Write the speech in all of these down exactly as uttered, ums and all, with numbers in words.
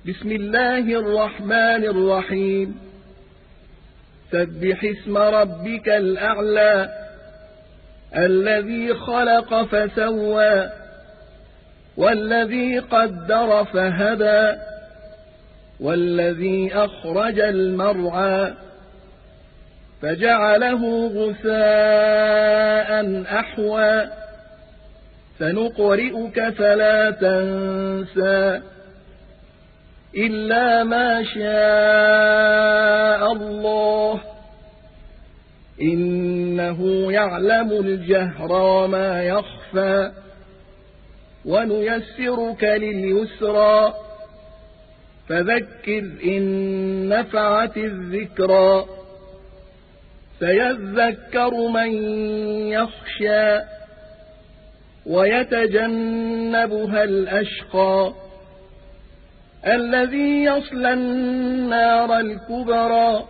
بسم الله الرحمن الرحيم سبح اسم ربك الأعلى الذي خلق فسوى والذي قدر فهدى والذي أخرج المرعى فجعله غثاء أحوى سنقرئك فلا تنسى إلا ما شاء الله إنه يعلم الجهر وما يخفى ونيسرك لليسرى فذكر إن نفعت الذكرى سيذكر من يخشى ويتجنبها الأشقى الذي يصلى النار الكبرى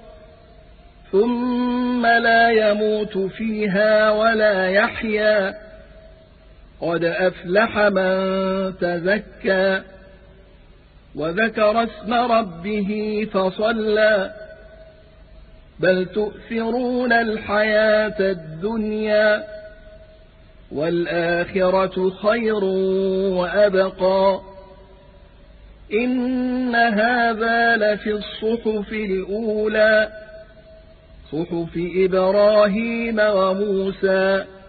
ثم لا يموت فيها ولا يحيا قد أفلح من تزكى وذكر اسم ربه فصلى بل تؤثرون الحياة الدنيا والآخرة خير وأبقى إن هذا لفي الصحف الأولى صحف إبراهيم وموسى